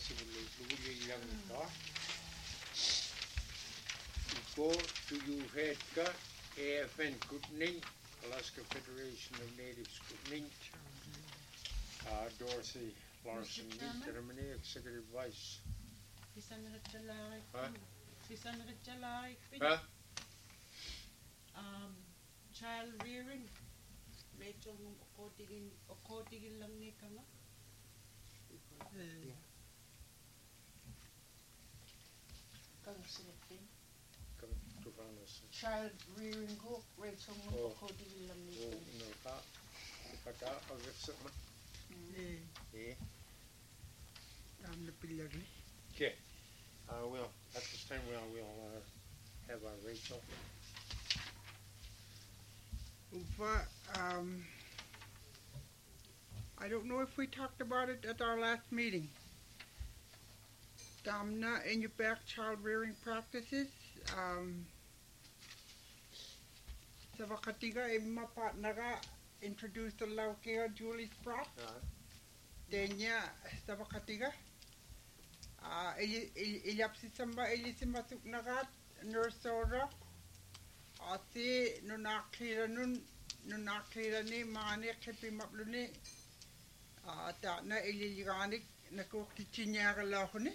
possible lugulilang ka. Iko to you head ka AFN Kootening, Alaska Federation of Natives Kootening. Dorothy Larson, Germany, Executive Vice. Huh? Child rearing. Rachel nung okotigin lang ni kanga. Kang sinitin. Kang tukanas. Child rearing ko Rachel nung okotigin lang ni kanga. No ka. Ipaka agak sama. Okay. Well, at this time we'll have our Rachel. I don't know if we talked about it at our last meeting. Damna in your back child rearing practices. Sa wakatiga imma partnera introduced the Laukea Julie Spratt. Denya sa wakatiga. Ilyapsi samba ilisimasuk nagat nursora. Ati nunakira ni mani kepi mapluni. Ta na ililiganik na kukitinyara lahuni.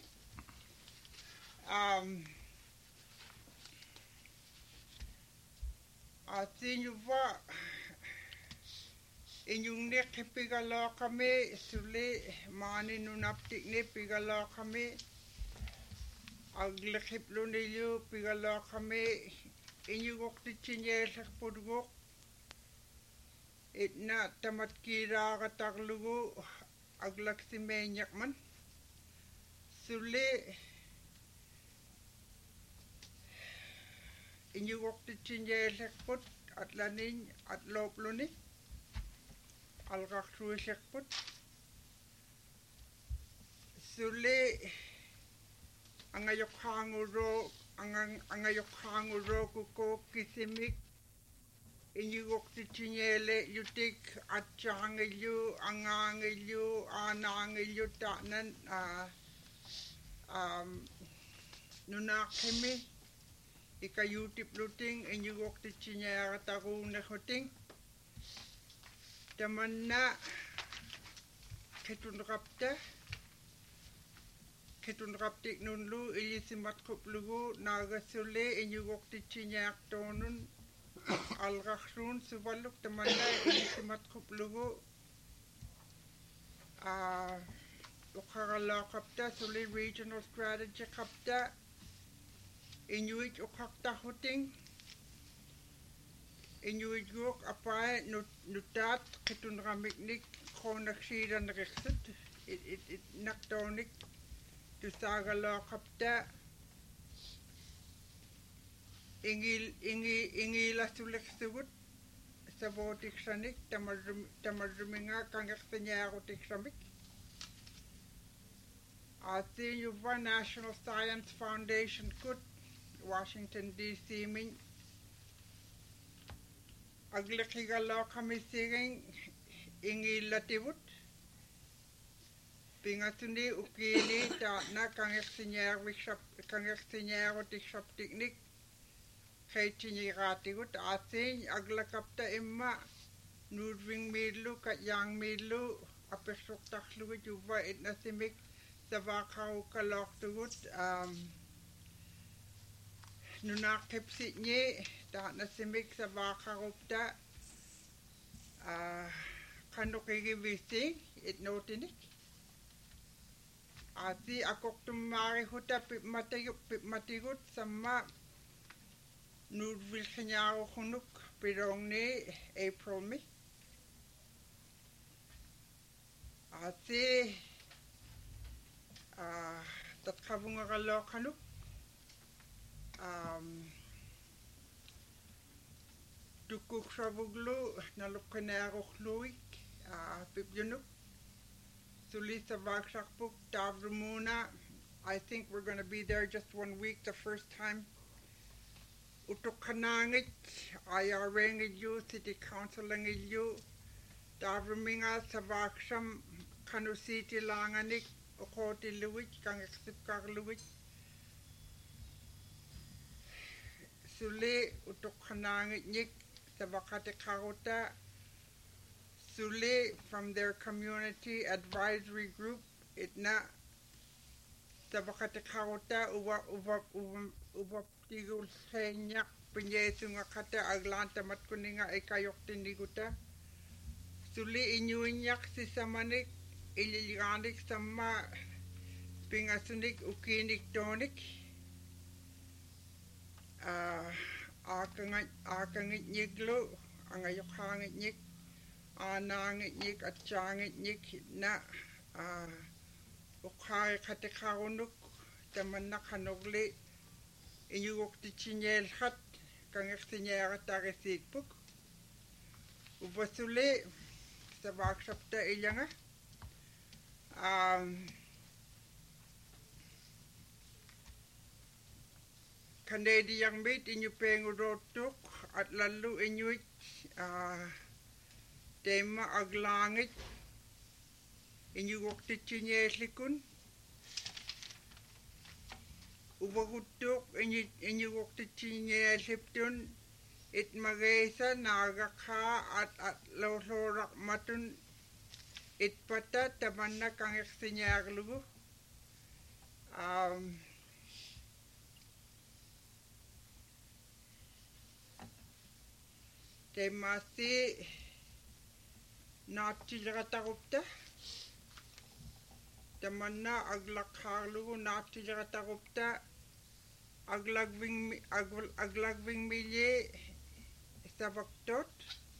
Ati nyuva inyung ne kepigala kami suli mani nunaptik ne pigala kami aglekip lunilu pigala kami inyugok tichinyel pudgok itna tamat kira kataglugu aglaksime nyakman suli inyugok tichinyel put atlanin atlopluni algakru sekput suli angayok hanguro kuko kisimik inyugok tichinyele yutik atchangilyu angangilyu anangilyu tanan nunakimi ika YouTube luting inyugok tichinyele tagu nekhoting tamanna ketun raptik nunlu ilisimat kuplugu nagasule inyugok tichinyek tonun algakhrun subaluk tamanna ilisimat kuplugu ukharala kapta suli regional strategy kapta inyuit ukakta huting inyuit guk apai nutat ketun ramiknik khonakshiran rexit it naktonik tu sagala kapta ingila suleksugut sabotik sanik tamarruminga kangertanyarutik samik Ati Yuva National Science Foundation Kut Washington DC min aglekigala kamising ingilatibut pingatuni ukili ta na kangertinyer tiknik kaitiniratigut asin aglakapta imma nudring midlu katyang midlu apesuktaklu Yuva itnasimik savakau kaloktugut nunakipsitnye ta nasimik savakarupta kanukigivisi itnotinik ati akoktumari huta pipmatigut sama nudvilkanyaro hunuk pirongni April mi ati tatkavungakalo kanuk tukuk savuglu nalukkanarukluik pipyunuk sulisa vaksakpuk tavrumuna. I think we're going to be there just 1 week the first time. Utukkanangit ayarengilyu city councilangilyu tavruminga savaksham kanusiti langanik uqotilluit kangeqsipkarluit suli utuqqanaangitnik savaqatiqaruta suli from their community advisory group itna savaqatiqaruta uvaptigulseñaq pinyeesungaqata aglaantamatkuninga ikayortiniguta suli iñuiñaq sisamanik ililgaanik samma pingasunik ukiinik toonik aakangitñiklu angayoqaangitñik aanaangitñik atsaangitñik na uqaariqatiqarunuk tamannaqanorli iñuguqtichiñeelqat kangersiñeeratariisiitpuk uvasuli savaaksapta illaŋa Canadianmit iñupeengurottuq atlallu iñuit teema aglaangit iñuguqtichiñeellikun uvaguttuq iñuguqtichiñeelliptun itmageisa naagaqaa atlooraqmatun itpata tamanna kangersiñaarlugu teemmaassi naatsileratarupta tamanna aglaqhaarlugu naatsileratarupta aglagvingmilli savaktot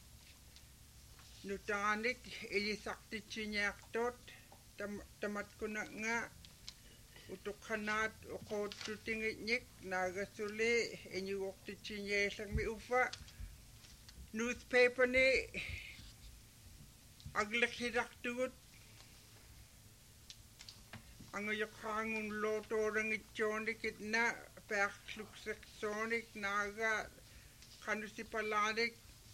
nutaanik ilisaqtichiñaartot tamatkunanga utuqqanaat uqoottutingitñik naagasuli iñuguqtichiñeellakmi uffa newspaper ni agliqhiraqtugut angayoqaangun lootoorangitjoonik itna pearlukseqsoonik naaga qanusipalaanik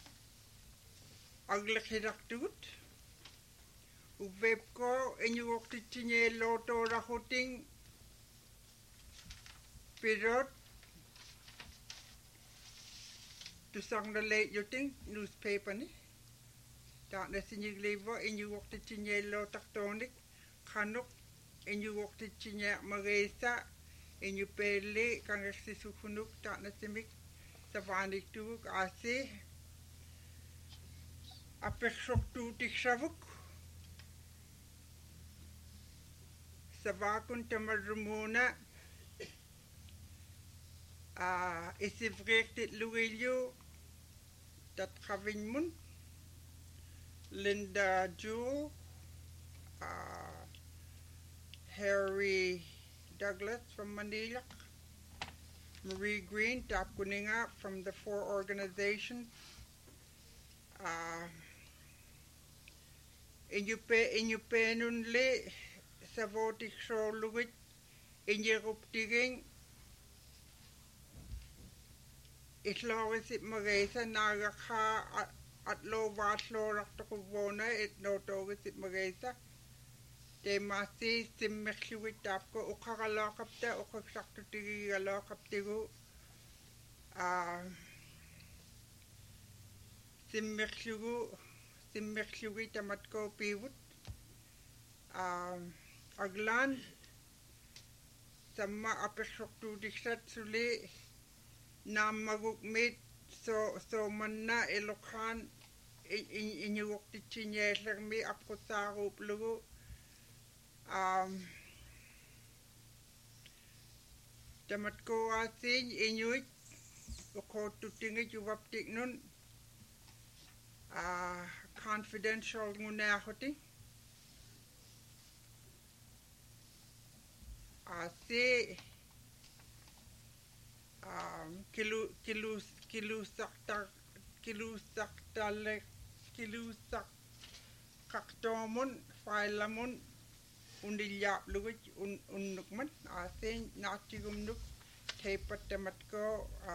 agliqhiraqtugut uvvepko iñuguqtichiñeellootooraqhuting pirot tusarnaleitjuting newspaper ni taanasiñigliiva iñuguqtichiñeellootartoonik qanuq iñuguqtichiñeermageisa iñupeelli kangersisugunuk taanasimik savaaniktugut aasi apersortuutiksavuk savaakun tamarrumuuna isivriirtitlugiillu tatqaviñmun Linda Jewell Harry Douglas from Manila, Marie Green, Tapkuninga from the 4 organizations. Iñupeenunli savotiksoorlugit iñeruptiging isloorisip mageisa naagaqhaa atloovaarloorartoquvvoona itnootogisip mageisa teemaassi simmerlugit taapko uqaraloaqapta uqaksartutigigaloaqaptigu simmerlugi tamatkoopivut aglaan samma apersortuutiksat suli naammagukmit so manna iluqhaan iñuguqtichiñeellermi apqussaaruuplugu tamatkoaasiñ iñuit uqoottutingit uvaptiknun confidential nguneaquti aasi kilusaqtoomun failamun unilyaaplugut unnukman aasiñ naatsigumnuk teipattamatko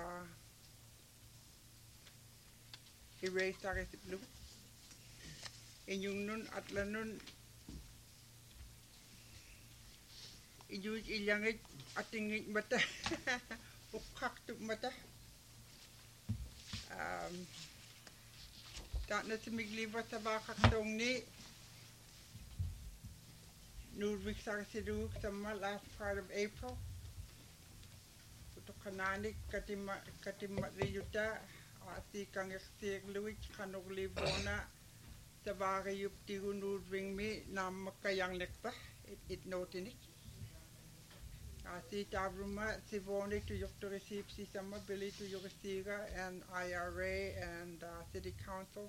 erasarisiplugut iñungnun atlanun inyuj ilyangit atingit mata upaktuk mata tak na simigliwa sa bakaktong ni Nudwig Sarsiduk sa last part of April kananik katima riyuta ati kang ekstig luwit kanog libona sa bagayup tigunud ring mi na makayang nekpa it notinik ati tabruma si voni to yok to receive si sama bili to yokestiga and IRA and city council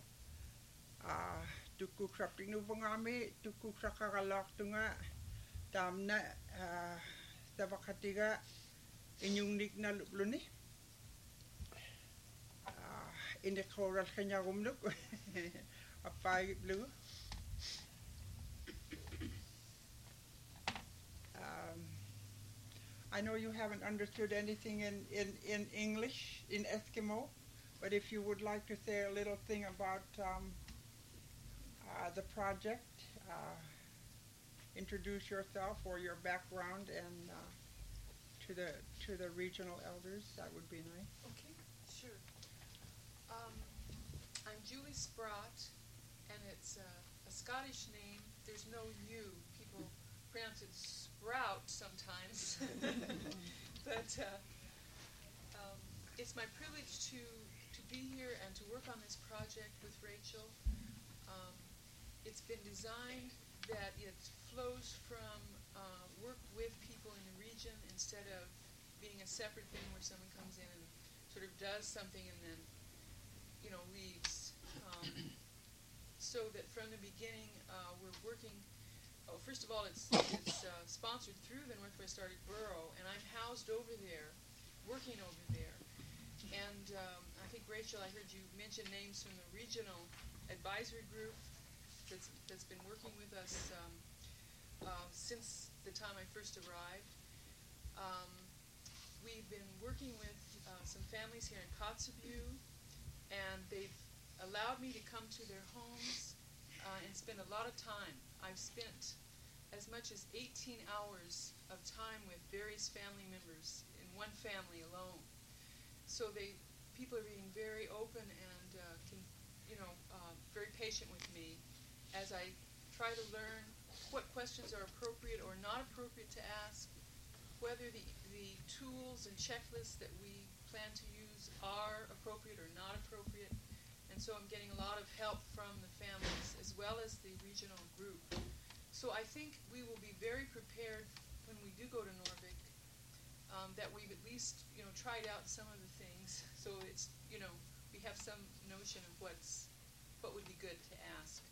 tuku krapting no bangami tuku krakakalak tunga tamna sa bakatiga inyong nik na luni in the coral kanya gumluk apay blue I know you haven't understood anything in English in Eskimo, but if you would like to say a little thing about the project, introduce yourself or your background and to the regional elders, that would be nice. Okay, sure. I'm Julie Sprott, and it's a Scottish name. There's no U. People pronounce it Sprout sometimes. But it's my privilege to be here and to work on this project with Rachel. It's been designed that it flows from work with people in the region instead of being a separate thing where someone comes in and sort of does something and then, leaves. So that from the beginning, we're working. First of all, it's sponsored through the Northwest Arctic Borough, and I'm housed over there, working over there. And I think, Rachel, I heard you mention names from the regional advisory group that's been working with us since the time I first arrived. We've been working with some families here in Kotzebue, and they've allowed me to come to their homes and spend a lot of time. I've spent as much as 18 hours of time with various family members in one family alone. So people are being very open and very patient with me as I try to learn what questions are appropriate or not appropriate to ask, whether the tools and checklists that we plan to use are appropriate or not appropriate. And so I'm getting a lot of help from the families as well as the regional group. So I think we will be very prepared when we do go to Norvik, that we've at least tried out some of the things. So it's we have some notion of what would be good to ask.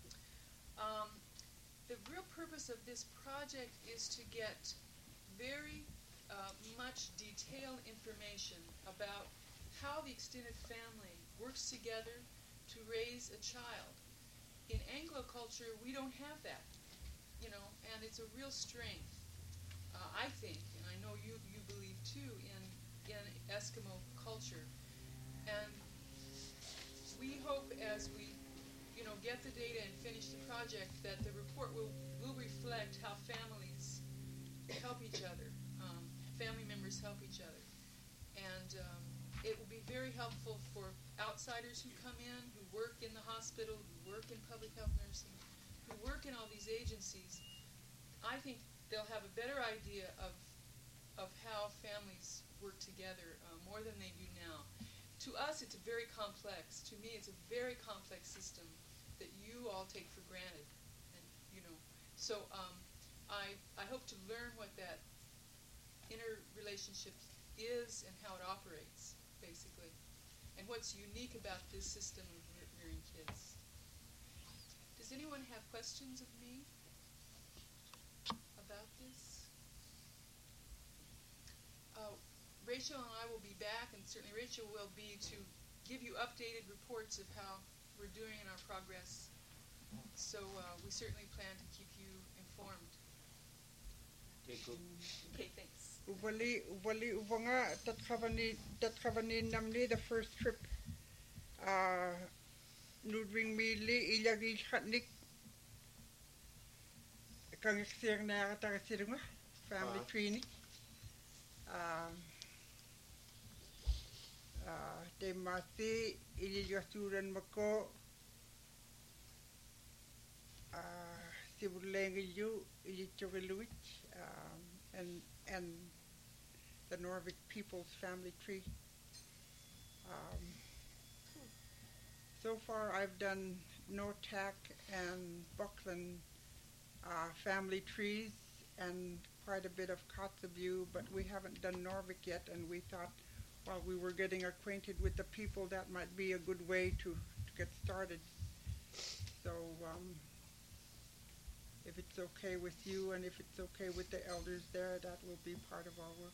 The real purpose of this project is to get very much detailed information about how the extended family works together to raise a child. In Anglo culture, we don't have that, and it's a real strength, I think, and I know you believe too, in Eskimo culture. And we hope as we get the data and finish the project that the report will reflect how families help each other, family members help each other. And it will be very helpful for outsiders who come in, who work in the hospital, who work in public health nursing, who work in all these agencies. I think they'll have a better idea of how families work together more than they do now. To us, it's very complex. To me, it's a very complex system that you all take for granted. And so I hope to learn what that interrelationship is and how it operates, basically, and what's unique about this system of rearing kids. Does anyone have questions of me about this? Rachel and I will be back, and certainly Rachel will be, to give you updated reports of how we're doing in our progress. So we certainly plan to keep you informed. Okay, thanks. Ubali ubanga tatkavani namli the first trip Nudwing mili ilagi khatnik kang eksir na katakasirunga family tree. Te mati ili yasuran mako Sibulengilju ili Chogeluich and the Norvik People's Family Tree. So far I've done Nortak and Buckland family trees and quite a bit of Kotzebue, but we haven't done Norvik yet, and we thought while we were getting acquainted with the people that might be a good way to get started. So if it's okay with you and if it's okay with the elders there, that will be part of our work.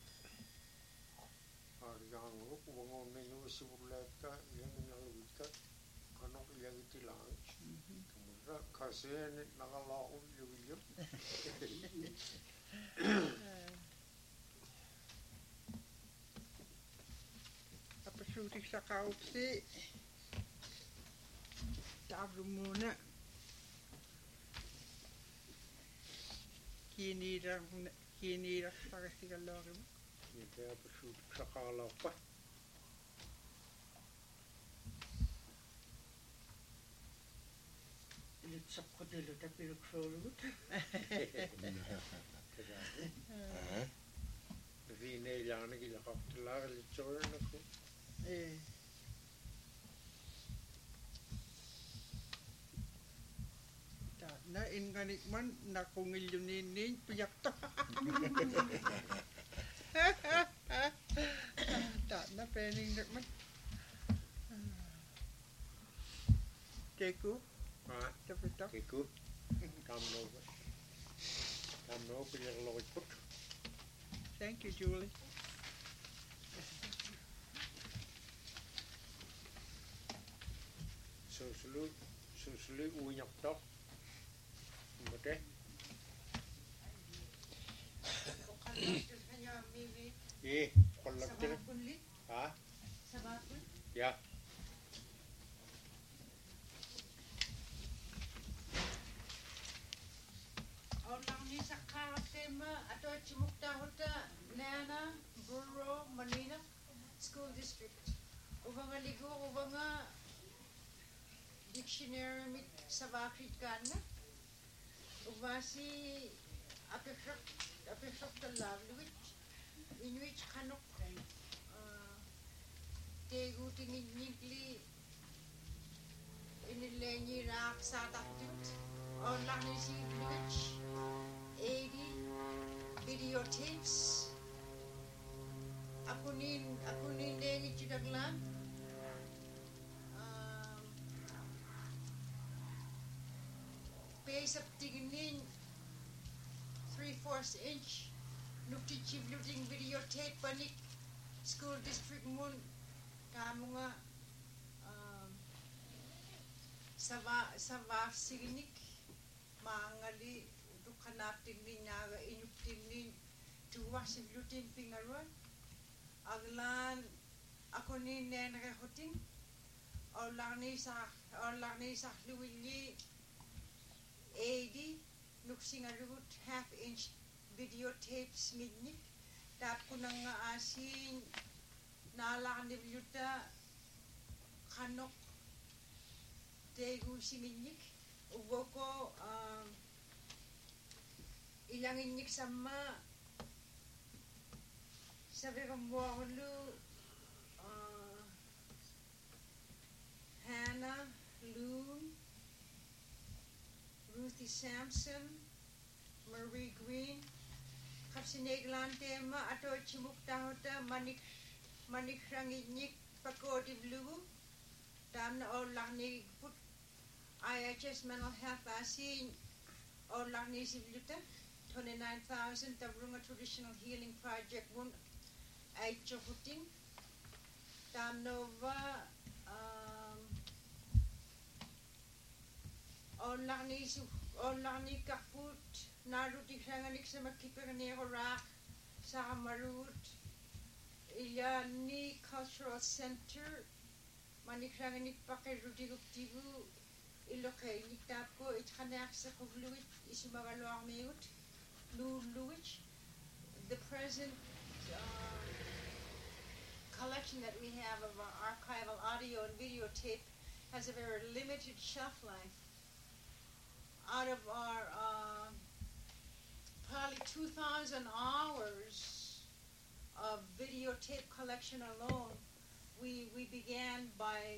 Apasutik sa kaupsi tavro muna kinira para sigalorim Ite apasutik sa kalapa. Litsap ko dilo ta piruksolut. Vine ilanne gila kaptelar litsoren ako. Na inganik man na kung ilunin piyak to. Na pening man. Keku. Tapos Keku. Come no piyak loy put. Thank you, Julie. Susulu unyak tok. Mate. Kolakter. Ha? Ya. Orang ni sakatema ato chimukta hota Nana Borough Manila School District. Ubanga ligo ubanga dictionary mit sabakit kana. Ubasi apefrak talavluit inuit kanok tegu tingin nigli inilenyi rak satatut online si village 80 videotapes akunin lengi chidaglan base up tingin 3/4 inch nukti chivluting videotape panik school district mun kamunga sava signik mangali dukanating ninyaga inupting nin tuwa sivluting pingaruan aglan ako ni nenre hoting olani sa luwili 80 nuksingalut half-inch videotapes midnik tap ko nang asin nala ni vyuta kanok tegu simidnik uboko ilang inyik sama sabi kamwahulu Hannah Loon Ruthie Sampson, Marie Green, kapsineglan tema ato chimukta manik ranginik pakodi blue, damna olani put IHS mental health asin olani sibluta 29,000 tabrunga traditional healing project one aicho puting damnova Olani kaput narut iksanganik sa makipanganero rak sa marut ilani cultural center maniksanganik pakirudikutibu ilokay niktapo itkanak sa kuvluit isumagaloang mayut luluwich the present collection that we have of our archival audio and videotape has a very limited shelf life. Out of our probably 2,000 hours of videotape collection alone, we began by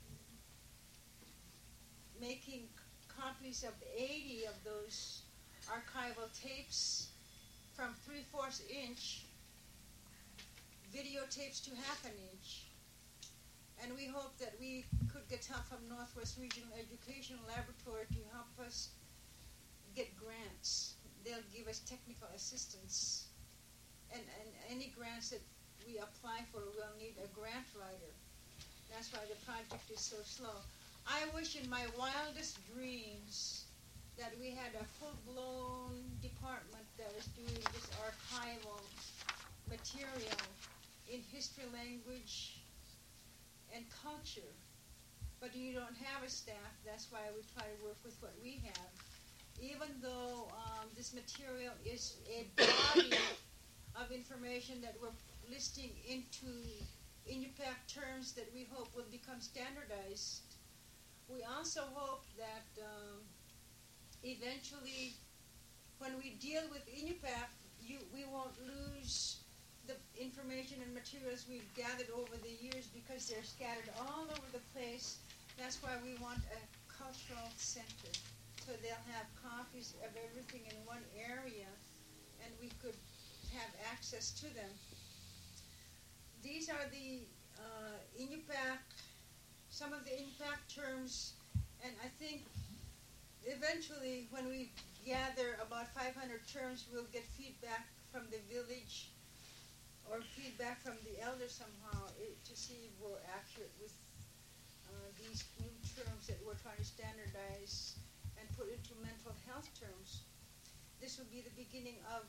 making copies of 80 of those archival tapes from 3/4 inch videotapes to 1/2 inch. And we hope that we could get help from Northwest Regional Education Laboratory to help us get grants. They'll give us technical assistance. And any grants that we apply for will need a grant writer. That's why the project is so slow. I wish in my wildest dreams that we had a full-blown department that was doing this archival material in history, language, and culture. But you don't have a staff. That's why we try to work with what we have. Even though this material is a body of information that we're listing into Iñupiaq terms that we hope will become standardized, we also hope that eventually when we deal with Iñupiaq, we won't lose the information and materials we've gathered over the years because they're scattered all over the place. That's why we want a cultural center, so they'll have copies of everything in one area and we could have access to them. These are the Iñupiaq, some of the Iñupiaq terms, and I think eventually when we gather about 500 terms, we'll get feedback from the village or feedback from the elders somehow to see if we're accurate with these new terms that we're trying to standardize and put into mental health terms. This will be the beginning of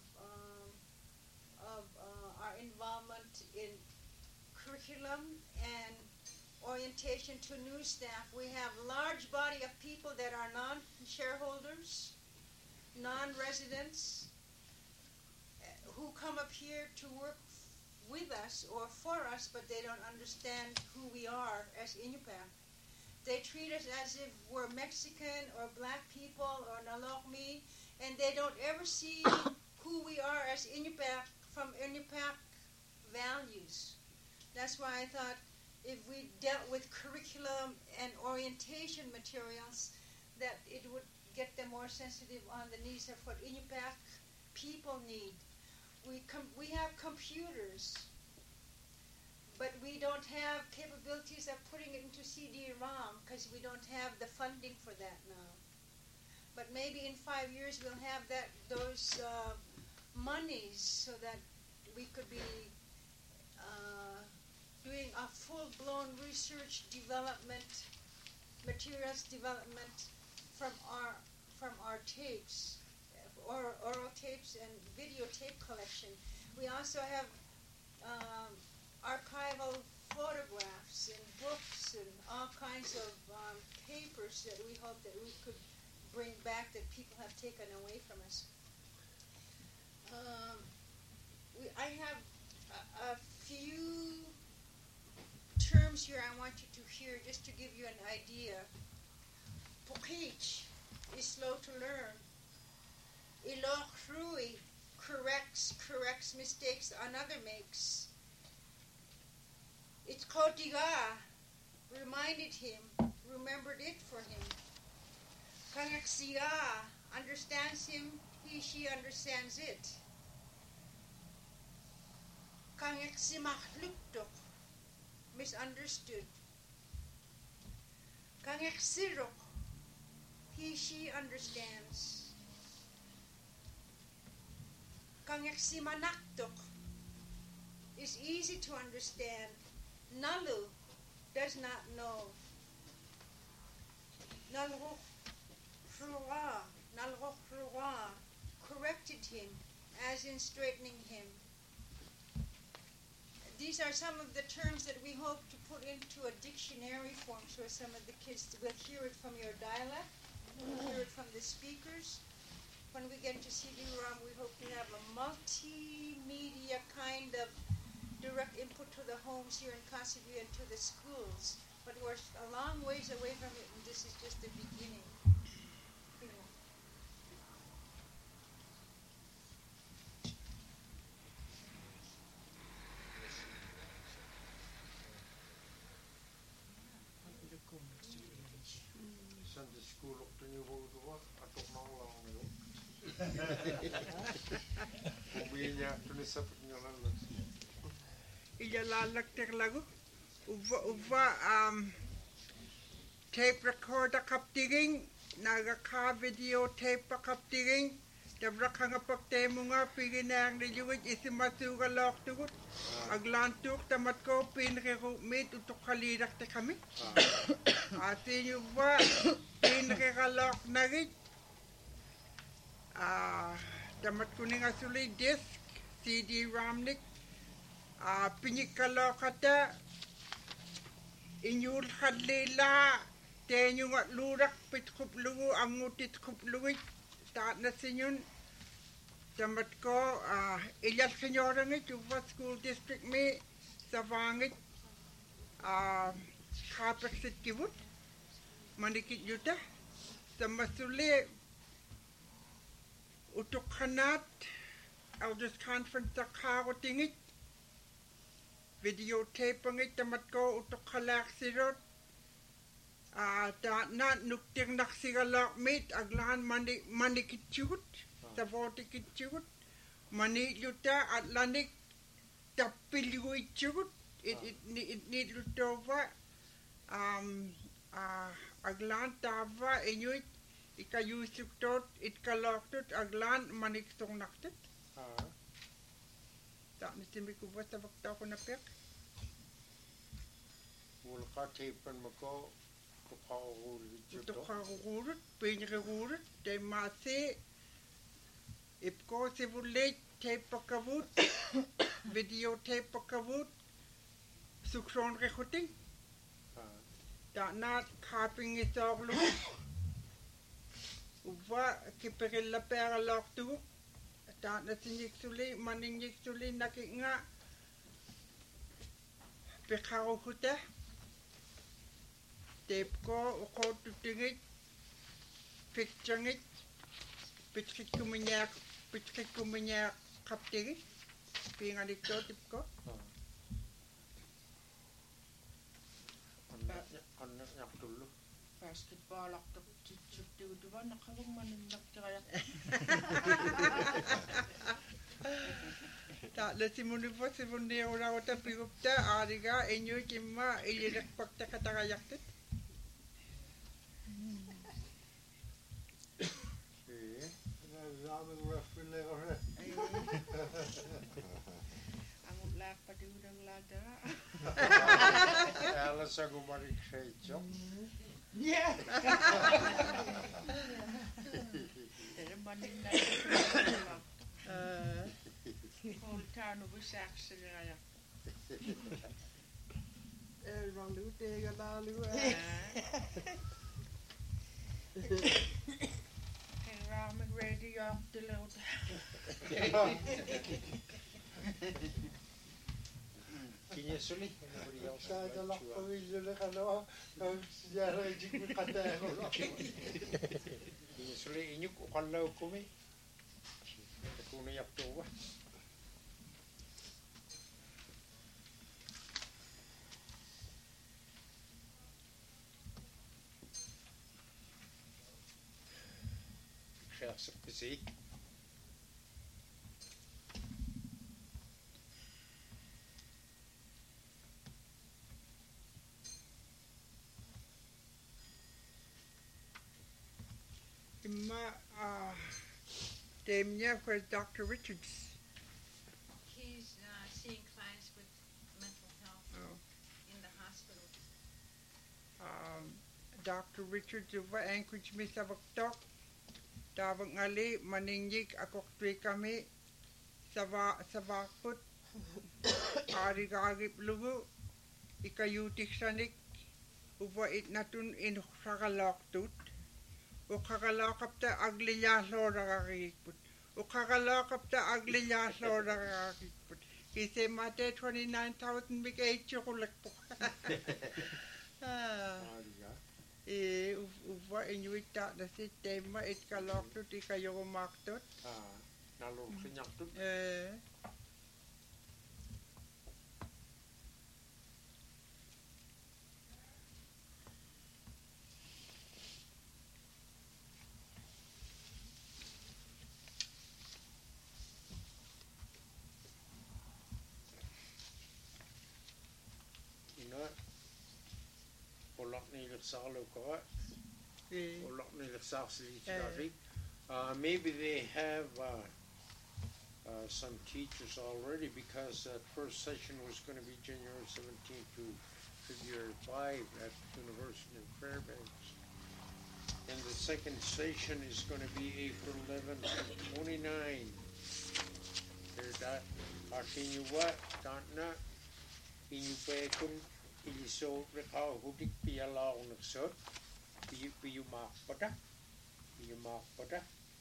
our involvement in curriculum and orientation to new staff. We have a large body of people that are non-shareholders, non-residents, who come up here to work with us or for us, but they don't understand who we are as Iñupiaq. They treat us as if we're Mexican or black people or Nalokmi, and they don't ever see who we are as Iñupiaq from Iñupiaq values. That's why I thought if we dealt with curriculum and orientation materials, that it would get them more sensitive on the needs of what Iñupiaq people need. We have computers, but we don't have capabilities of putting it into CD-ROM because we don't have the funding for that now. But maybe in 5 years we'll have those monies so that we could be doing a full-blown research development, materials development from our tapes, oral tapes and videotape collection. We also have archival photographs and books and all kinds of papers that we hope that we could bring back that people have taken away from us. I have a few terms here I want you to hear just to give you an idea. Pukich is slow to learn. Ilochrui corrects mistakes another makes. Itkotiga reminded him, remembered it for him. Kangaksia understands him, she understands it. Kangaksimachluktok, misunderstood. Kangaksirok, she understands. Kangaksimanaktok is easy to understand. Nalu does not know. Nalrochruwa corrected him, as in straightening him. These are some of the terms that we hope to put into a dictionary form so some of the kids will hear it from your dialect, will hear it from the speakers, when we get to CD-ROM, we hope to have a multimedia kind of direct input to the homes here in Casa View and to the schools. But we're a long ways away from it, and this is just the beginning. You know. Sunday school up to New World War, I don't know how long ago. Ubinya tunisa pagnalan. Iyalalagter lagu. Uva tape recorder kaptiging, naga video tape kaptiging, dabrakanga pagtemunga piginang de yuit isimasuga lok tugut. Aglantuk tamat ko pinreru mit utuk kalidak te kami. Atin uva pinreralok nagit. Tamat kuning asuli disk CD-ROM nik. Pinikalokata inyul khalila tenyung at lurak pitkup lungu angutit kup lungit taat na sinyun tamat ko ilyat senyorangit uva school district me savangit kapeksit kibut manikit yuta tamasuli utuk khanat elders conference takawatingit videotape ngit tamat ko utok khalak sirot ta na nuktir naksigalak mit aglan manikitchut savotikitchut mani luta atlanik tapilguitchut it need lutova aglan tava inuit ikayusuktot itkaloktot aglan maniktong naktet tak nisi mikubwa sa bakta ko na pek. Wala tapen mako tukakagurut, pinakagurut, tay masi, ipko sivulit, tay pakavut, video tay pakavut, sukron rekuting. Tak na kaping isok lu. Uva kiperilla pera lok tu. Tak na sinyik suli, maninyik suli nakik nga. Pekaro kuta. Tape ko, uko tutingit. Pictureingit. Pitskit kuminyak kaptigit. Pingalit ko, tip ko. Anak nyak dulu. Basketball ako chip diba nakawang manindak kaya. Tak lesi muni po si mundi ora ota pigupta ariga enyo kimma ilirek pakta katagayaktet. Ang ulak pa di udang lada. Alas ako mariksecho. Yeah. Pero manin na whole town of Saxon area. Malu tega lalu. Kaya ramen ready off the load. Kinya suli. Sada lang pamilya na kano, siyara ijik mo katero lang. Kinya suli inyuk ukalaw kumi. Kung nayak tuwa. Kaya sa pisik. Demnya for Dr. Richards. He's seeing clients with mental health in the hospital. Dr. Richards over Anchorage mi sa baktok. Tawag ngali maningyik akok tui kami sa bakput. Arigagip lugu. Ikayutik sanik. Uva it natun in sakalok tut. Ukakalakapta aglilyahloragakikput. Ukakalakapta aglilyahloragakikput. He said, Mate 29,000 big eight chocolate. Uva inuita na si tema it kalokto ti kayo umaktot. Nalong sinyaktot. Maybe they have some teachers already, because that first session was going to be January 17th to February 5 at University of Fairbanks. And the second session is going to be April 11th to 29. There's that. Artinuwa, Tantna, Inupekun, Iliso, Rekau, Hudik, Piala, on the Sut, Piyumak Pata, Piyumak Pata.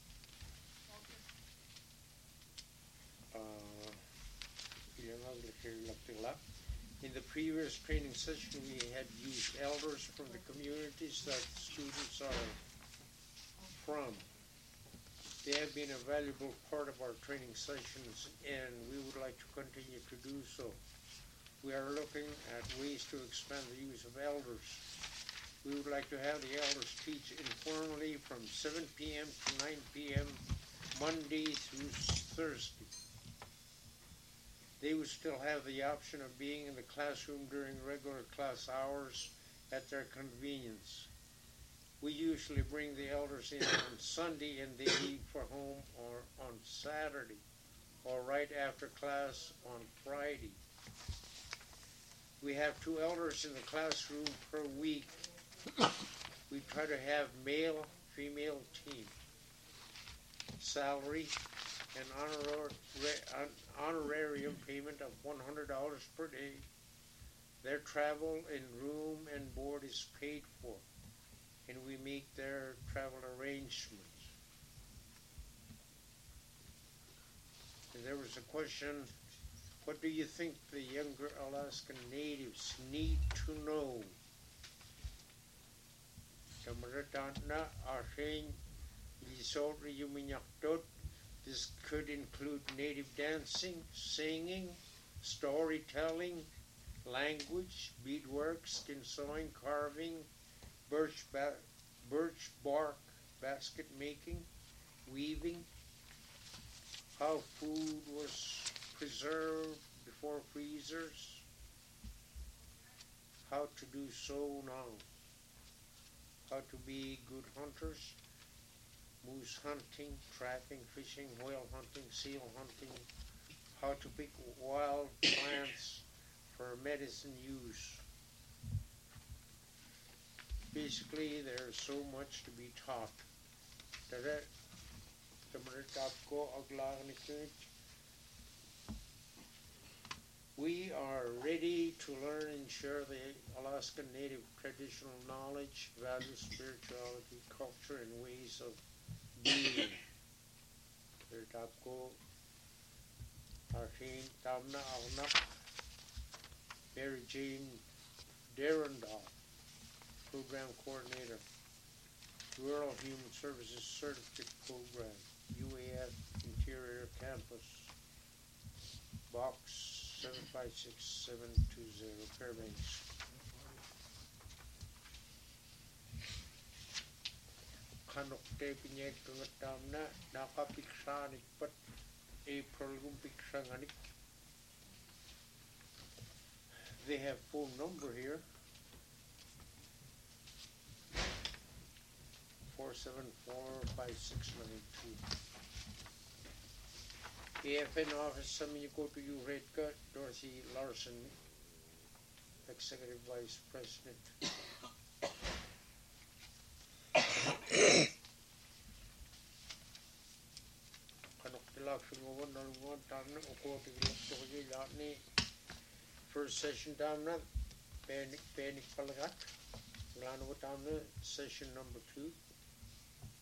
In the previous training session, we had used elders from the communities that students are from. They have been a valuable part of our training sessions, and we would like to continue to do so. We are looking at ways to expand the use of elders. We would like to have the elders teach informally from 7 p.m. to 9 p.m. Monday through Thursday. They would still have the option of being in the classroom during regular class hours at their convenience. We usually bring the elders in on Sunday and they leave for home or on Saturday or right after class on Friday. We have 2 elders in the classroom per week. We try to have male-female team. Salary and honorarium payment of $100 per day. Their travel and room and board is paid for, and we make their travel arrangements. And there was a question, what do you think the younger Alaskan natives need to know? This could include native dancing, singing, storytelling, language, beadwork, skin sewing, carving, birch bark basket making, weaving, how food was preserved before freezers, how to do so now, how to be good hunters, moose hunting, trapping, fishing, whale hunting, seal hunting, how to pick wild plants for medicine use. Basically, there's so much to be taught. We are ready to learn and share the Alaskan Native traditional knowledge, values, spirituality, culture, and ways of being. Mary Jane Derendal, Program Coordinator, Rural Human Services Certificate Program, UAF Interior Campus, Box 756720, Fairbanks. Kanokte pinyek kangatamna nakapiksanik pat April gumpiksanganik. They have phone number here. 474-5692. AFN office, some you go to Uretka, Dorothy Larson, Executive Vice President. First session down there, panic palagat. Session number 2.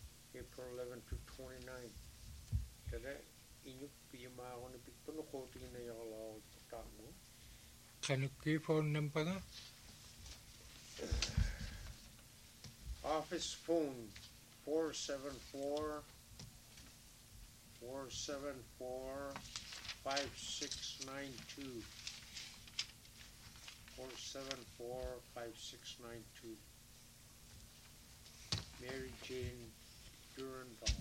Chapter 11 to 29. Tada inyuk piyama ako na pikpuno ko tingin na yakalaw tamu. Kanuki phone number nga? Office phone 474 5692. 474-5692. Mary Jane Duranval.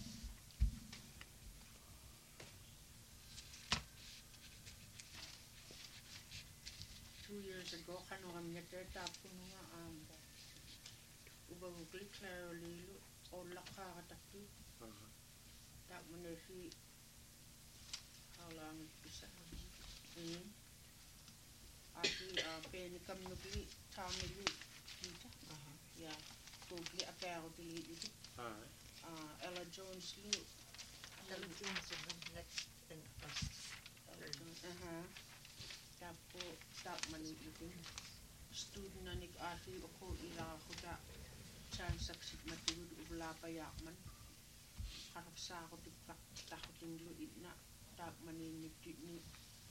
Years ago, kano kami nagtatapo nga ubagugli klaro lilo o lakakataki. Tak mo na si halang isa. Aki peni kam nukli tamili kita. Ya, tugli apero dili itu. Ella Jones lu. Ella Jones next in us. Tapo tak mani itu student na nik ati ako ila ko da transaksi matiud ubla pa yakman harap sa ako tikak takot inglo itna tak mani nik ni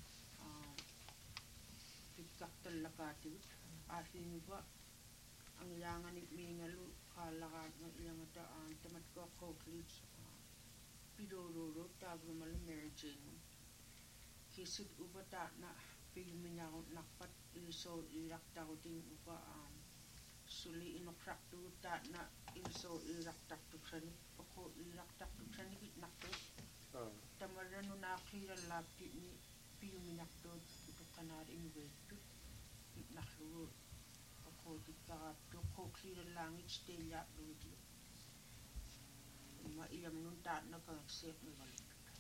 tikak talakati ati ni ba ang ilangan nik mingalu kalakat ng ilang daan tamat ko college pidororo tagro malu Mary Jane kisud uba ta na pigminyaw nakpat iso irak daw din upa suli inokrak tu ta na iso irak tak tu sani ako irak tak tu sani nakto tamaran no nakira lapti ni pigminyak to ito kanar inwetu nakru ako tika to ko clear langit stella do di ma ilam nun ta na kangsep ni balik.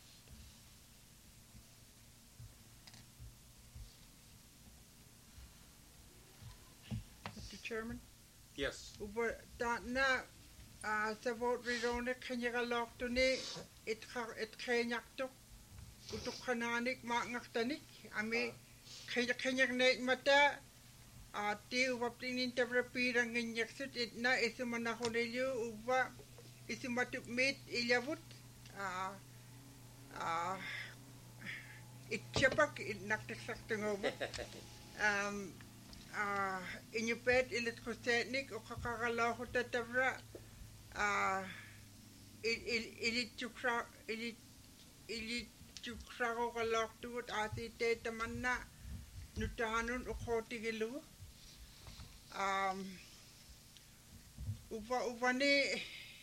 Chairman? Yes. Uber na sa vote rirone kanya kalok to ni it kanyak to utok kananik maangaktanik ami kanya mata ti ubap tingin tabrapirang ganyaksut it na isumanahonelyo uba isumatupmit ilyabut it chapak it naktaksak tungobo inyupet ilit ko teknik o kakakalaw ko tatabra ilit chukra ko kalok tuot ati te taman na nutahanun o koti gilu upa ni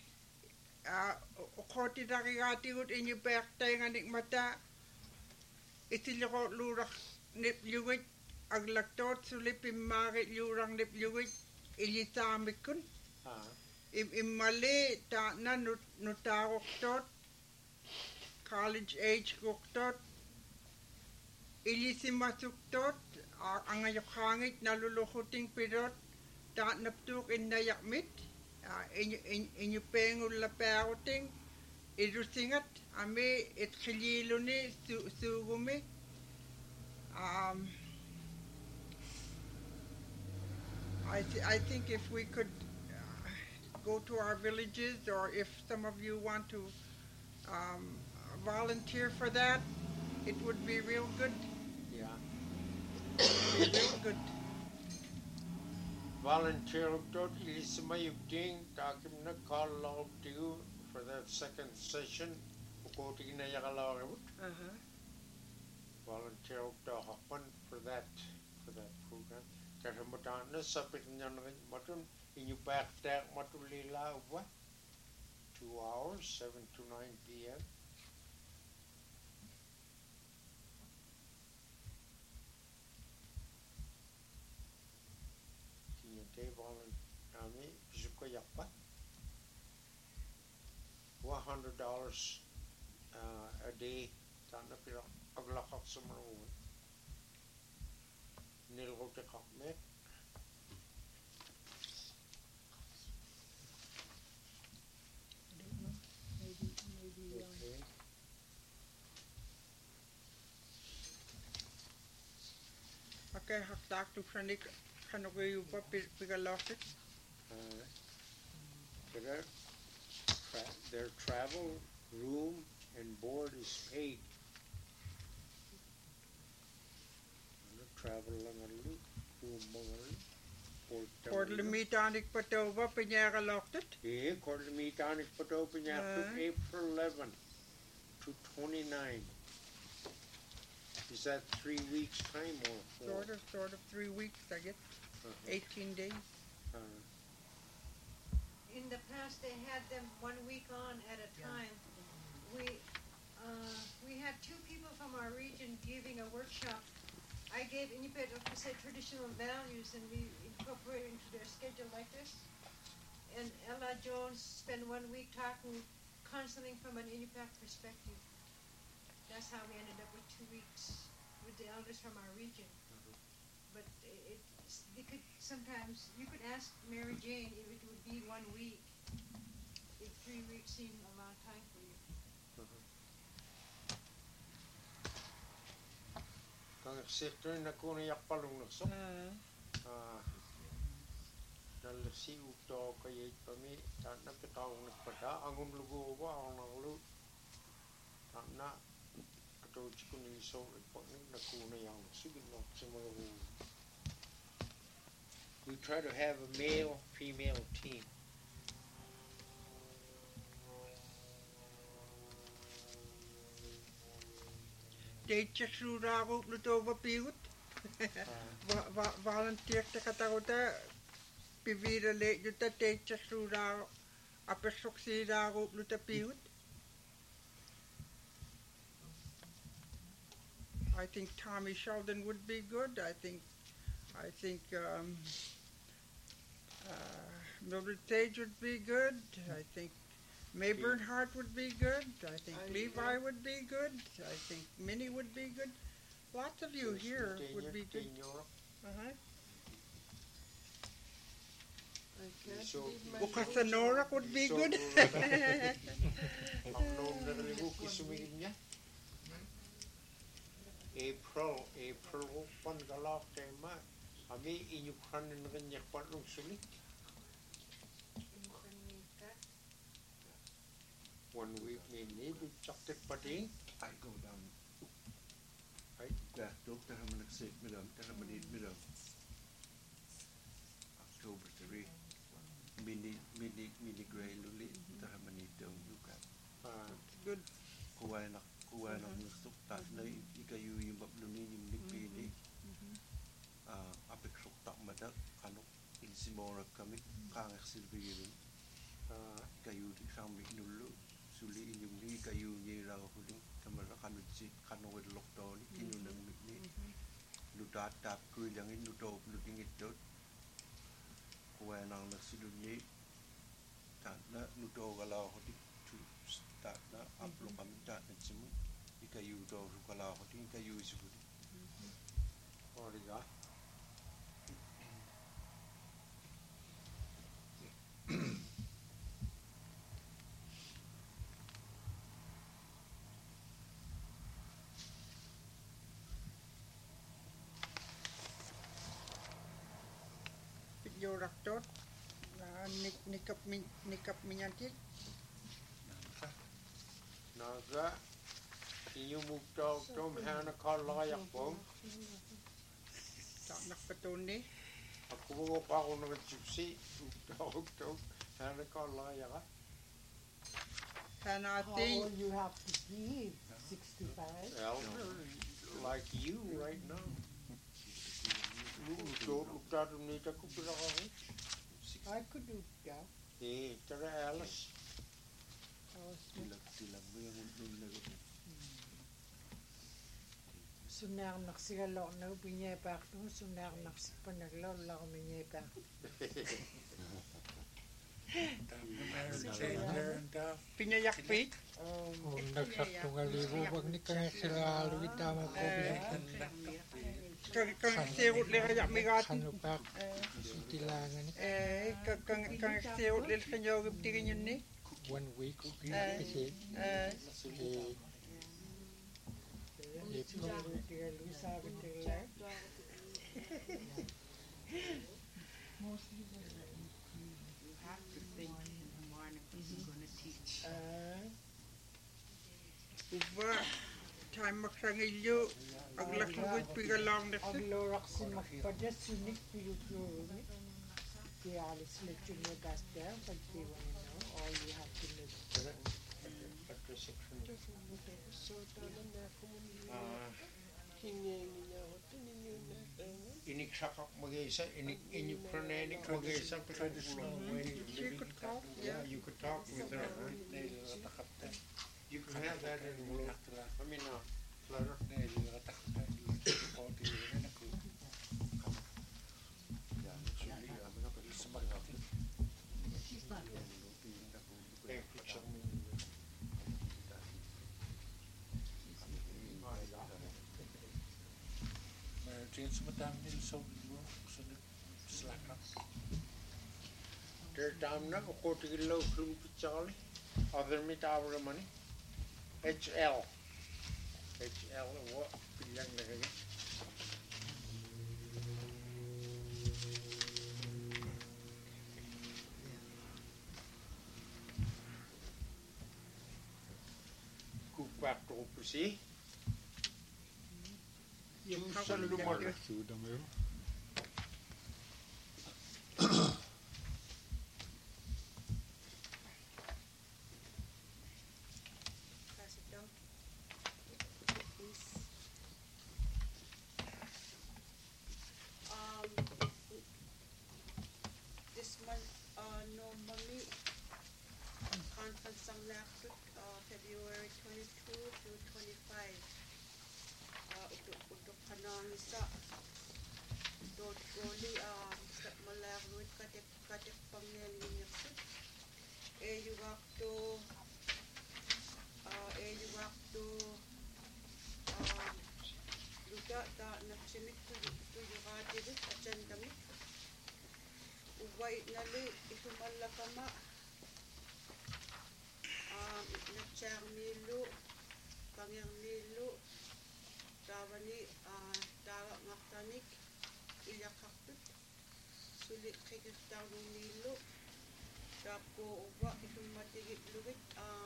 o koti nakikati ut inyupet tayo nga nikmata itiloko lurak nip liwit aglaktot sulit pimarit yurang lip yuwit ilitamikun imali ta na nutaroktot college age koktot ilisimasuktot ang ayokangit nalulukuting pirot ta naptuk inayakmit inyupengul laperoting irusingat ami itkililuni sugumi I think if we could go to our villages, or if some of you want to volunteer for that, it would be real good. Yeah. Real good. Volunteer dot ilisimayugding takim na call out to you for that second session. Ukoting na yakalaw volunteer for that program. Karamatan na sapit niya na matun inyo back there matulila what 2 hours 7 to 9 p.m. Kiyate volun ami bisuko yakpa $100 a day tana pira aglakak sumarun nilgote kakmek Okay, haktak tu pranik kanogoy upa pigalokit. Kaya their travel, room, and board is paid. Travel lang ang room mga Kortlemitanik patova pinyakaloktet. Kortlemitanik patova pinyakaloktet April 11 to 29. Is that 3 weeks time or 4? Sort of 3 weeks, I guess. 18 days. In the past, they had them 1 week on at a time. We had 2 people from our region giving a workshop. I gave Inupiat traditional values, and we incorporated into their schedule like this. And Ella Jones spent 1 week talking, counseling from an Inupiat perspective. That's how we ended up with 2 weeks with the elders from our region. But you could ask Mary Jane if it would be 1 week, if 3 weeks seemed a long time for you. Kang sector na kuna yakpalong naso. Nalasi ukto kayay pami na pitaw nagpada angon lugo ba ang nanglu. Na ato chikun ni so report na kuna yang sugin no sumalo. We try to have a male-female team. Teacher Surago Plutova Pigut. Volunteer te katauta pivira le juta teacher Surago apesoxirago Pluta Pigut. I think Tommy Sheldon would be good. I think Mildred Sage would be good. I think May Bernhardt would be good. I think Levi would be good. I think Minnie would be good. Lots of you here would be good. Casanora would be good. April pangalak tema. Ami inyukhan na ganyak panong sulit. 1 week ni chaktek pati. I go down. Doctor Hamanak Midam, Tahamanid Midam. October 3. Mini Gray Luli, Tahamanid Dom Yuka. Good. Kuwanak Nusuk Taslay, Ikayu Yumablunin, Nikini. Apik Suktak Madak, Kanok, Insimora Kamik, Kangak Silvirin. Kayu di Sami Nulu. Suli inyong ni kayo niya huling kamera kanutsi kanawid lokto ni kinunang mikni ludatap kuilangin luto ludingit dot kuwa nang nasilunyi na luto galaw hodi tu start na upload kami ta nsimu ikayu do galaw hodi kayu isudi Origa. Raktor nikap minyantik Naga inyo muktaw tom hana kalayak po. tak nak petuni Ako mo pa ako ng gypsy. Muktaw tom hana kalayak. Hana How ating old you have to be? 65? Elder like you right now. Muktaw tom nita ko pala ka. I could do that. Tara Alice. tilag mo yung nunlag. Sunar naksigalo na pinyepak no, sunar naksipanaglaw lang minyepak. pinayakpit Kung nagsakto nga libo, wag ni kaya sila aluit tama ko kang sirut le kaya migat kanupak sutilangan ni kang sirut le kanyo giptigin yun ni 1 week kasi You have to think Monica is going to Uba, time makrangilyo, aglakluit pigalang na Ang lorak si magpada sunik piyuklurumi. Kaya alis let you know that's there, but they want to know all you have to know. Inik sakak mag-isa, inik pranenik mag-isa, yeah, you could talk with her. You can have that in Wolof. I mean, Flutter. Their time now, according to low clue Charlie, other meet our money. HL, what? Young again. Cook back to see. Pass it down. Please. This month, normally, conference ang lakot, February 22 to 25. Untuk kanang isa. Dot roli, sa malakot katik pangyayari yakot. You have to luda da naksimit to yugadibit at sandamit. Uwait nali itumala kama natsang nilo pangyang nilo tawani tawa ngaktanik ilyakakut sulit kikitaw ng nilo tapko uwa itumatigit lugit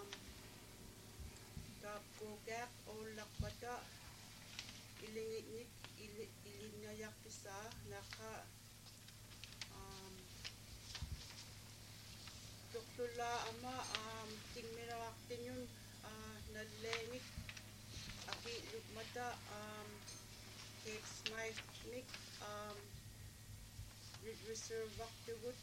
tapko gak o lakbata ilingit ilinayak isa naka tuktula ama tingmirawak din yun nalengit aki lugmata cake smite mik reserve waktugut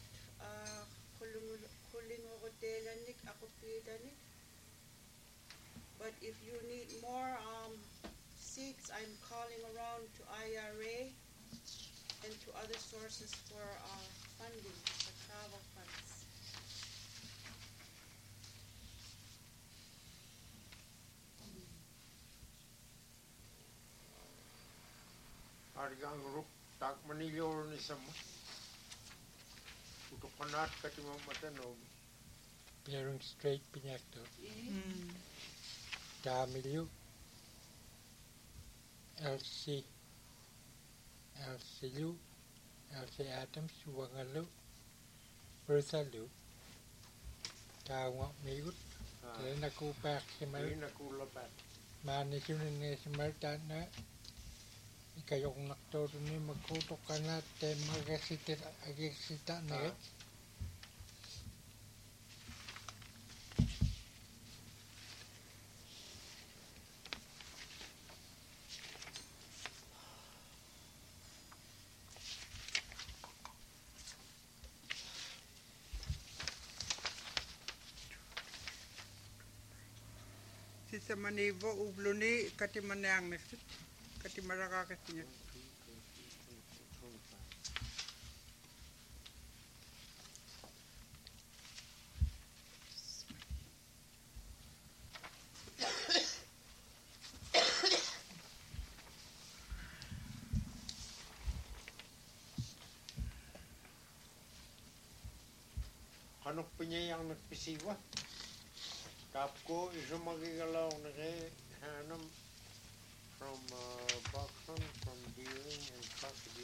kuling hotelanik ako pidanik. But if you need more seats, I'm calling around to IRA and to other sources for funding, for travel funds. Arigang rup tak manilyo ni sama. Untuk kanat kati mamatanog. Clearing straight pinakto. Tamilyo. LC Adams, Wangalu, Berthalu, Tawa Migut, Lenaku Pak Himal, Manisunin Simartana, Ikayong Naktor ni Makuto Kanat, Magasita Agisita Net. Sa manivo ubluni kati manang next kati maraka katinya Kanok penyayang nagpisiwa. Kapko is magigalaw na kay Hanam from Buxton, from Deering and Cockatoo.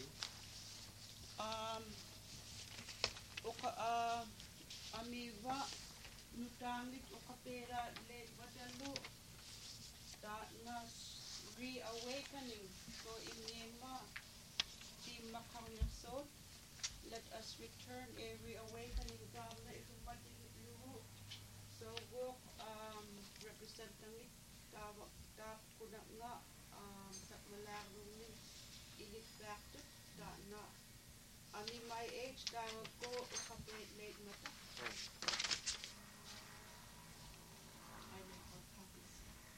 Amiwa nutangit o kapera le wadalu ta nas reawakening ko inema ti makangyaksod. Let us return a reawakening gamna ilumadin luhu. So walk representing tap kuna nga sa malarong ilit factor ta na ani my age tawag ko kapit late mata. I make all copies.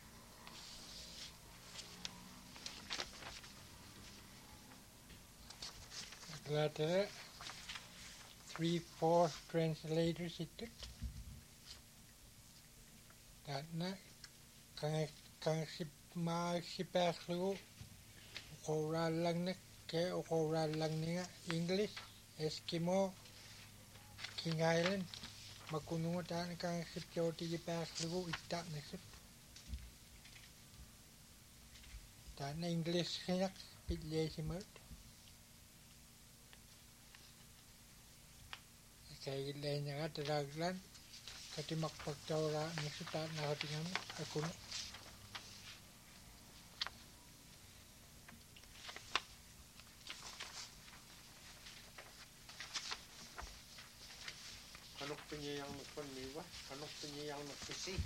Later, 3-4 translators it. That night, kang si Paslu, oral lang na ke oral lang niya English, Eskimo, King Island, makunungutan kang si Piyoti Paslu itak na sip. Dat na English kaya pitli si Mert. Kaya ilay niya nga taraglan. Kati makpagtawra ni suta na hatingan ako na. Anok penyayang nagpanmiwa? Anok penyayang nagpisi?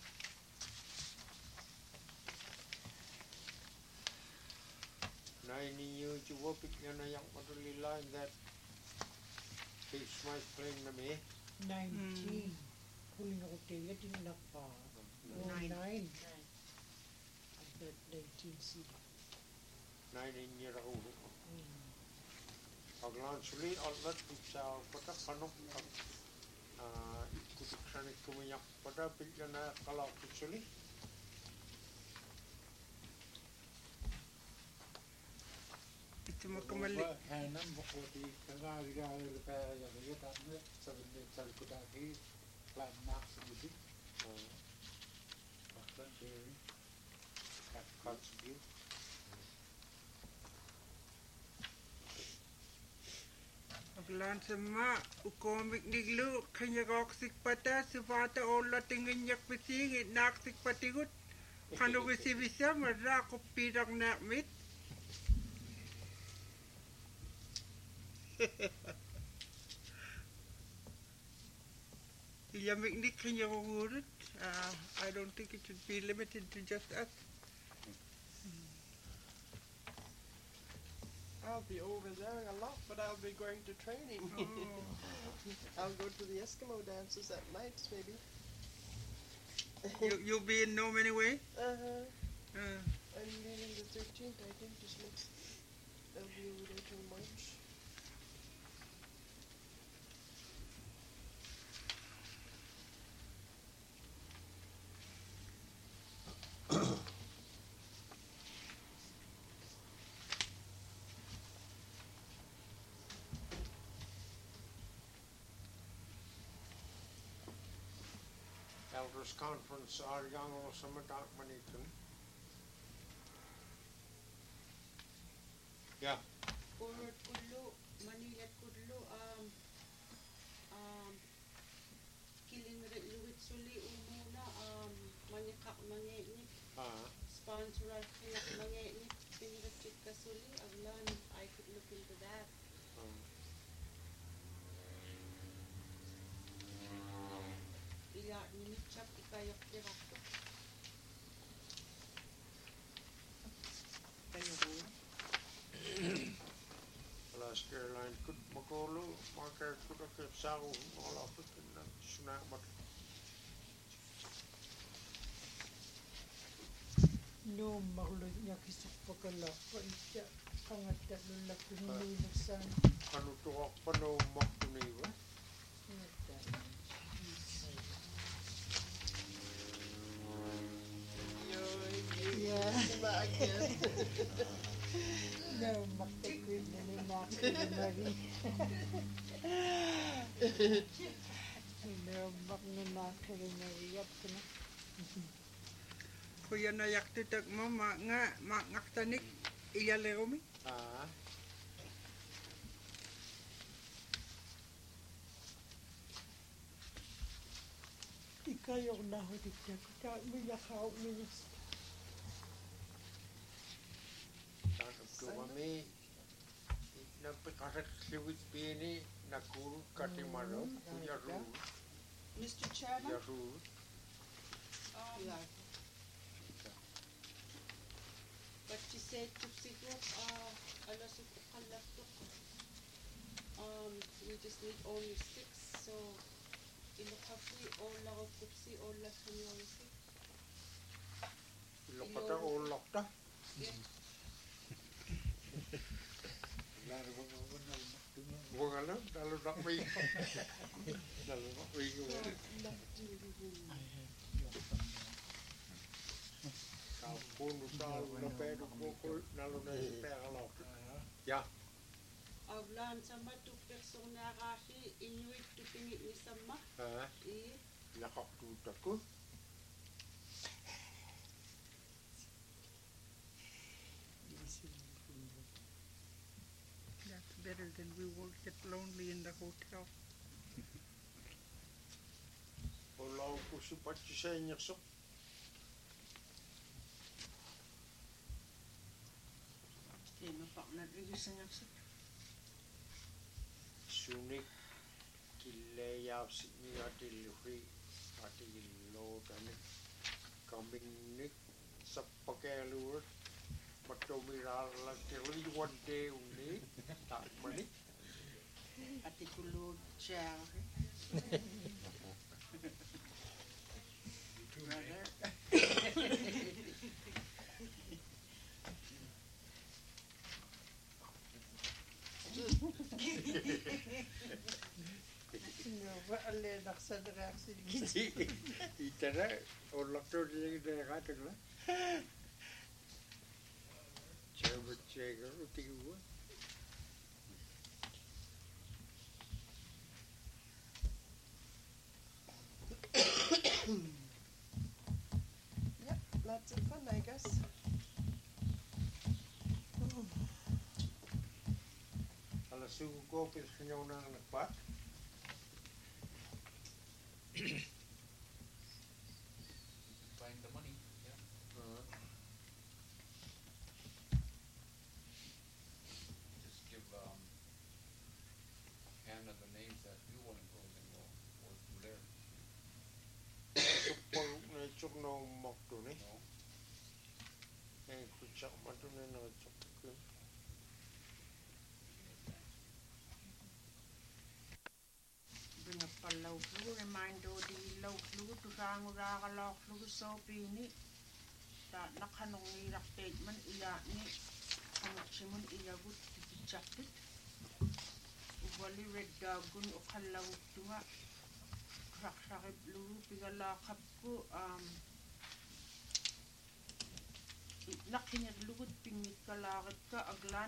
Na ininyo juwapit niya na yung madulila that keeps my claim na me. 19. Huli na ko tiga, tinilak pa. 9. At 19 Na ininyo rahulo. Paglaan suli, alat sa pada kanok ikutik sanit kuminyak pada pilya na kalakit suli. Itu makamali. Hanam bukoti kagari-gari repera yang dia tak nak sebenarnya cari kudaki plan nak sedikit. Bahkan dari Kat segiu. Aglan sama ukomik niglu kanya koksik pata sifata ola tingin yak pisingit naksik patigut. Kano bisi bisa marra ko pirang nakmit. Ilamik ni kanya kogurut. I don't think it should be limited to just us. I'll be over there a lot, but I'll be going to training. I'll go to the Eskimo dances at night, maybe. You'll be in Nome anyway? I'm leaving the 13th, I think, this month. I'll be over there till March. Elders Conference Aryang o Samadak Manikan. Yeah. Urut kudlo, Manilat kudlo, kiling luwit suli umuna, manyakak manginit, sponsor at kiyak manginit, piniratit ka suli, aglan, I could look into that. Ila nimitchap ikayak tirakto. Last airline could Makolo, Marker could have kept Sao, all of it, and Sunamat. No, makulit niya kisok pagkala. Paitya, pangatya lula pinululasan. Ano to ako pa no makuniwa? Yeah. Again. No, maktakwin na ni Marie. No, maknanakari Marie. Kuya na yaktitak mo, ngaktanik, iyalero mi? kayo na hodik na kuta milakaw minis. Kami napakasak siwit pini nakul katimaro yaru Mr. Chairman, yaru yeah. But she said to sigo alas we just need only 6, so in the coffee all la kupsi all la community. lokata o lokta Yeah. wala dalu nak wi dalu nak wi pun usal na pedo ko nalu na pera ya Avlan sama tu persona rashi inuit tu pingit ni sama. lakak tu takut That's better than we won't get lonely in the hotel. Kalau aku sempat saya nyesok sunik kilaya sini ada luhi ada lo dan kambing nik sepakai lur macam miral lagi one day uni tak manik Ati kulo chair. Brother. Ba alle naksan reaksi gitu. Itara orang tu dia kata lah cewek cewek uti gua Yep, lots of fun, I guess. kalau suku kopi senyum nang lepat Find the money. Yeah. Just give Hannah the names that do want to go, and we'll work from there. Supang na cuk na mak tu ni No. kucak matu ni na cuk tu Bring up a low flu, remind o di low flu to sang ura low flu so pini. Ta nakanong ni rakpet man iya ni kamuchimun iya gut tipichakit. Ubali red dagun o kalaw tunga. Raksakip lu pigala kapku nakinyat lugut pingit kalakit ka aglan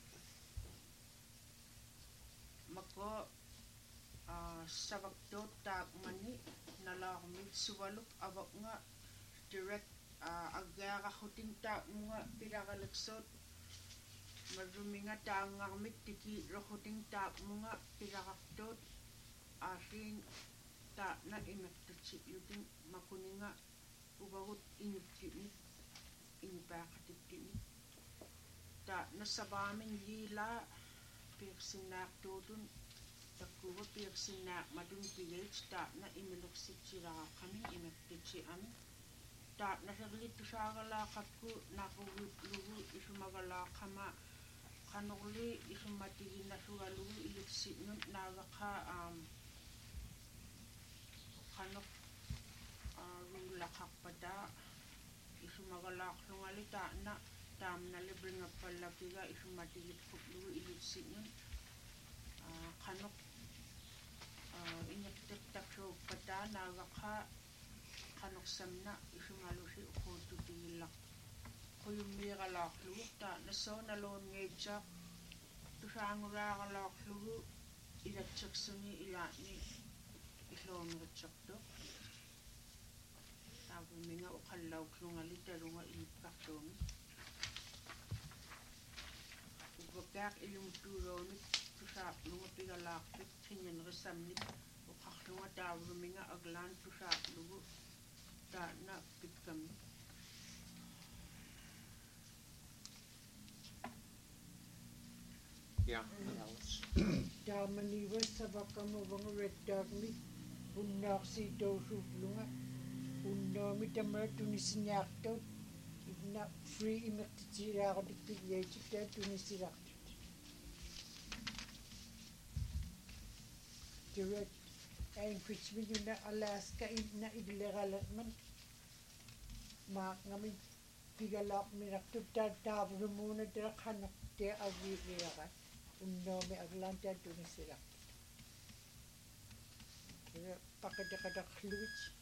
mako sabagdot tak mani nalakamit suwaluk abak nga direct agara kuting tak nga pinakalaksot marumi nga tangamit tiki rokuting tak nga pinakakdot asin tak na imaktatsi yuting makuni nga ubagut inyuptimit inipakatiptimit tak nasabamin yila pirsinak tutun takuwa pirsinak madung PH tak na imiluksit sila kami imaktatsi amin tak nasaglit tusagalakapku nakuwiplugu isumagalakama kanuli isumatigin na sugalugu iluksit nun nagaka kanok rulakak pada isumagalak lungalita na tam na libre nga palapiga isumatigit kuplu ilutsit nun kanok inyakitak so pada nagaka kanok samna isumalusi ukotu tilak kuyumigalak lu ta naso nalon ngejak tusanguragalak lu ilatsak suni ilani islong ngejak do minga ukalaw klungali talunga ipakton ubagak ilung turon tusap lunga pigalak kinyan resamnit Arlunga tavruminga aglan tusaklugu ta na pitkami. Yeah, Alice. Tamaniwa sabakamu wanga red dog mi. Unnaksi dosu lunga. Unnomi tamara tunisinyakto. Ibna free imaktitirago dikpigyechita tunisirakto. Direct and Christmas in Alaska in illegalman. Mark Nami Pigalop Miraktu Tavramuna Drakana de Avira. Unnome Atlanta Tunisira. Pakataka Kluich.